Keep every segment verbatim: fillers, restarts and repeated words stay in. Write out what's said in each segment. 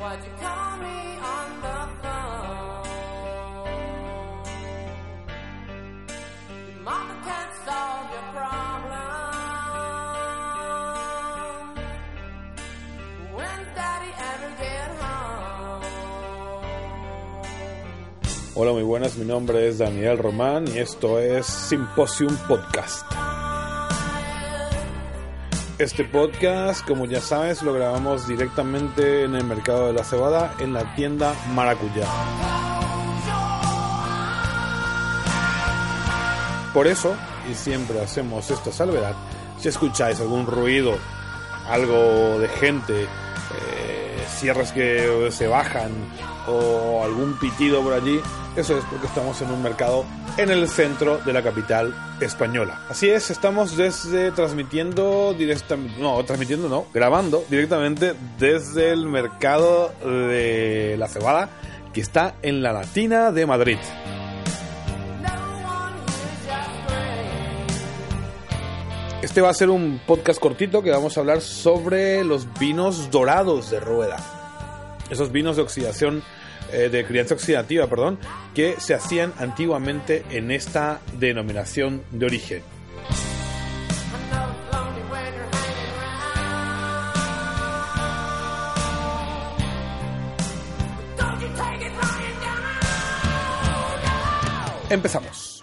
Hola, muy buenas, mi nombre es Daniel Román y esto es Symposium Podcast. Este podcast, como ya sabes, lo grabamos directamente en el mercado de la cebada en la tienda Maracuyá. Por eso, y siempre hacemos esta salvedad, si escucháis algún ruido, algo de gente, eh, cierres que se bajan o algún pitido por allí, eso es porque estamos en un mercado en el centro de la capital española. Así es, estamos desde transmitiendo directamente, no, transmitiendo no, grabando directamente desde el mercado de la cebada que está en la Latina de Madrid. Este va a ser un podcast cortito que vamos a hablar sobre los vinos dorados de Rueda. Esos vinos de oxidación Eh, de crianza oxidativa, perdón, que se hacían antiguamente en esta denominación de origen. Empezamos.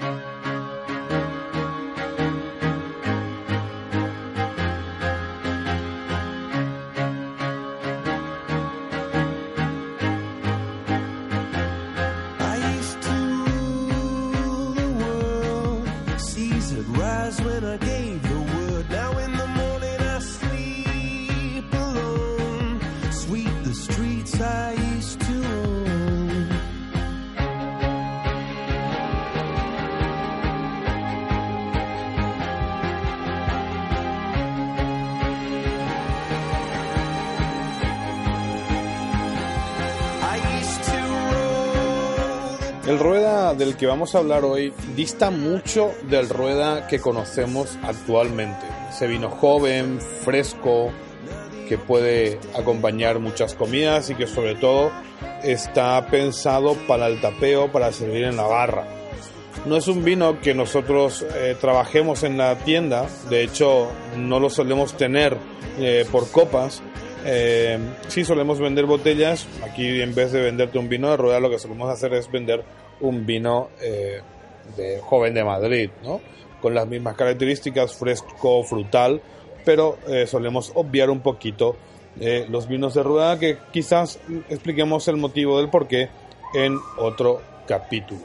El Rueda del que vamos a hablar hoy dista mucho del Rueda que conocemos actualmente. Ese vino joven, fresco, que puede acompañar muchas comidas y que sobre todo está pensado para el tapeo, para servir en la barra. No es un vino que nosotros eh, trabajemos en la tienda, de hecho no lo solemos tener eh, por copas. Eh, sí solemos vender botellas. Aquí, en vez de venderte un vino de Rueda, lo que solemos hacer es vender un vino eh, de joven de Madrid, ¿no? Con las mismas características, fresco, frutal, pero eh, solemos obviar un poquito eh, los vinos de Rueda, que quizás expliquemos el motivo del porqué en otro capítulo.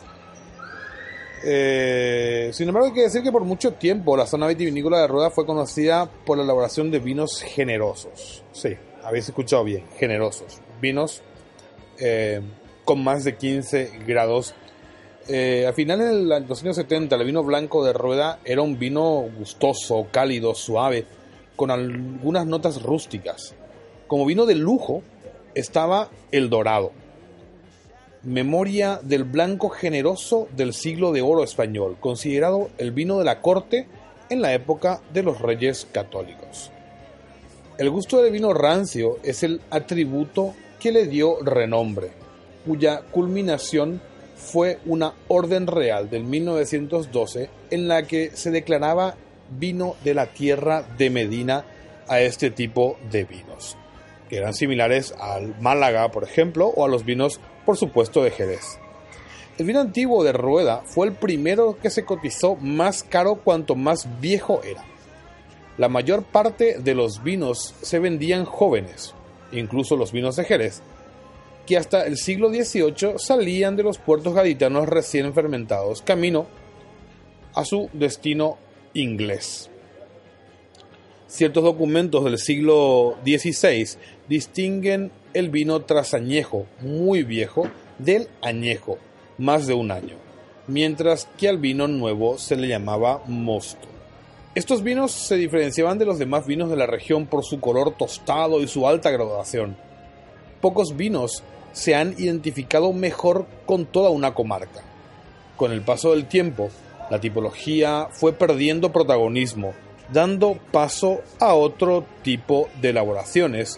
Eh, sin embargo, hay que decir que por mucho tiempo la zona vitivinícola de Rueda fue conocida por la elaboración de vinos generosos. Sí, habéis escuchado bien, generosos. Vinos eh, con más de quince grados. Eh, a finales de los años setenta, el vino blanco de Rueda era un vino gustoso, cálido, suave, con algunas notas rústicas. Como vino de lujo estaba el dorado, memoria del blanco generoso del siglo de oro español, considerado el vino de la corte en la época de los reyes católicos. El gusto del vino rancio es el atributo que le dio renombre, cuya culminación fue una orden real del mil novecientos doce en la que se declaraba vino de la tierra de Medina a este tipo de vinos, que eran similares al Málaga, por ejemplo, o a los vinos, por supuesto, de Jerez. El vino antiguo de Rueda fue el primero que se cotizó más caro cuanto más viejo era. La mayor parte de los vinos se vendían jóvenes, incluso los vinos de Jerez, que hasta el siglo dieciocho salían de los puertos gaditanos recién fermentados, camino a su destino inglés. Ciertos documentos del siglo dieciséis distinguen el vino trasañejo, muy viejo, del añejo, más de un año, mientras que al vino nuevo se le llamaba mosto. Estos vinos se diferenciaban de los demás vinos de la región por su color tostado y su alta graduación. Pocos vinos se han identificado mejor con toda una comarca. Con el paso del tiempo, la tipología fue perdiendo protagonismo, dando paso a otro tipo de elaboraciones,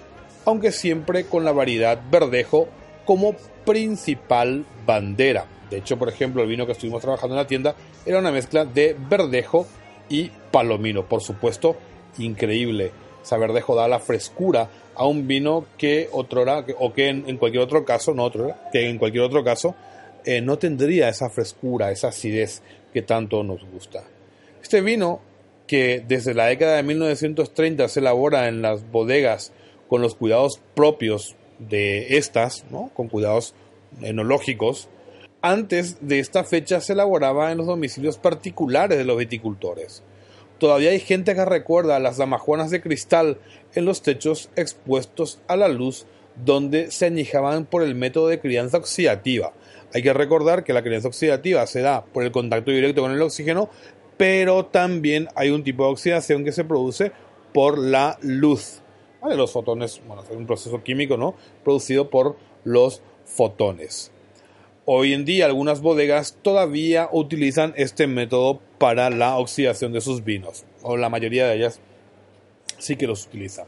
aunque siempre con la variedad verdejo como principal bandera. De hecho, por ejemplo, el vino que estuvimos trabajando en la tienda era una mezcla de verdejo y palomino. Por supuesto, increíble. Esa verdejo da la frescura a un vino que otrora, o que en, en cualquier otro caso, no otrora, que en cualquier otro caso eh, no tendría esa frescura, esa acidez que tanto nos gusta. Este vino, que desde la década de mil novecientos treinta se elabora en las bodegas con los cuidados propios de estas, ¿no? Con cuidados enológicos, antes de esta fecha se elaboraba en los domicilios particulares de los viticultores. Todavía hay gente que recuerda las damajuanas de cristal en los techos expuestos a la luz, donde se añejaban por el método de crianza oxidativa. Hay que recordar que la crianza oxidativa se da por el contacto directo con el oxígeno, pero también hay un tipo de oxidación que se produce por la luz. ¿Vale? Los fotones, bueno, es un proceso químico, ¿no? Producido por los fotones. Hoy en día algunas bodegas todavía utilizan este método para la oxidación de sus vinos, o la mayoría de ellas sí que los utilizan.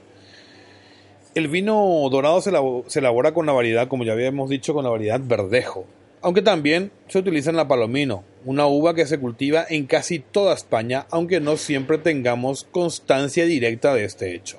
El vino dorado se elabora, se elabora con la variedad, como ya habíamos dicho, con la variedad verdejo, aunque también se utiliza en la palomino, una uva que se cultiva en casi toda España, aunque no siempre tengamos constancia directa de este hecho.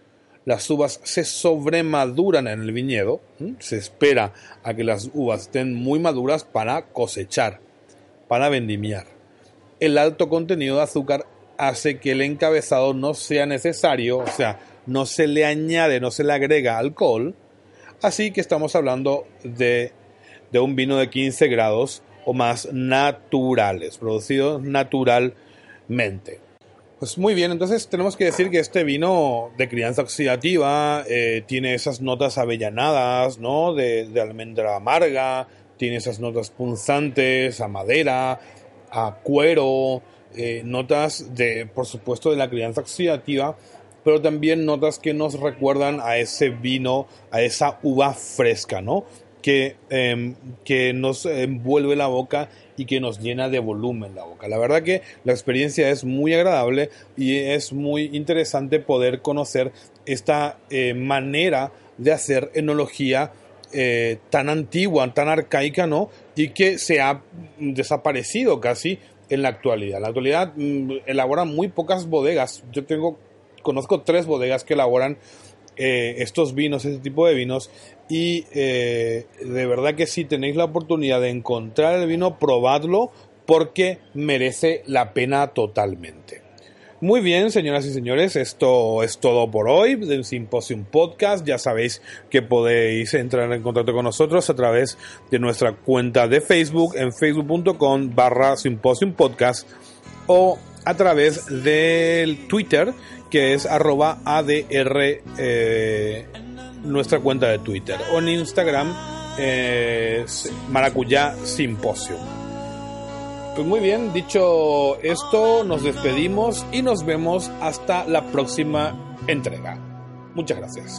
Las uvas se sobremaduran en el viñedo, ¿sí? Se espera a que las uvas estén muy maduras para cosechar, para vendimiar. El alto contenido de azúcar hace que el encabezado no sea necesario, o sea, no se le añade, no se le agrega alcohol, así que estamos hablando de, de un vino de quince grados o más naturales, producidos naturalmente. Pues muy bien, entonces tenemos que decir que este vino de crianza oxidativa eh, tiene esas notas avellanadas, ¿no? De, de almendra amarga, tiene esas notas punzantes, a madera, a cuero, eh, notas de, por supuesto, de la crianza oxidativa, pero también notas que nos recuerdan a ese vino, a esa uva fresca, ¿no? Que, eh, que nos envuelve la boca y que nos llena de volumen la boca. La verdad que la experiencia es muy agradable y es muy interesante poder conocer esta eh, manera de hacer enología eh, tan antigua, tan arcaica, ¿no? Y que se ha desaparecido casi en la actualidad. En la actualidad mmm, elaboran muy pocas bodegas. Yo tengo, conozco tres bodegas que elaboran Eh, estos vinos, este tipo de vinos, y eh, de verdad que si tenéis la oportunidad de encontrar el vino, probadlo porque merece la pena totalmente. Muy bien, señoras y señores, esto es todo por hoy del Symposium Podcast. Ya sabéis que podéis entrar en contacto con nosotros a través de nuestra cuenta de Facebook en facebook.com barra Symposium Podcast o a través del Twitter, que es arroba ADR, eh, nuestra cuenta de Twitter, o en Instagram, eh, Maracuyá Symposium. Pues muy bien, dicho esto, nos despedimos y nos vemos hasta la próxima entrega. Muchas gracias.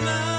love.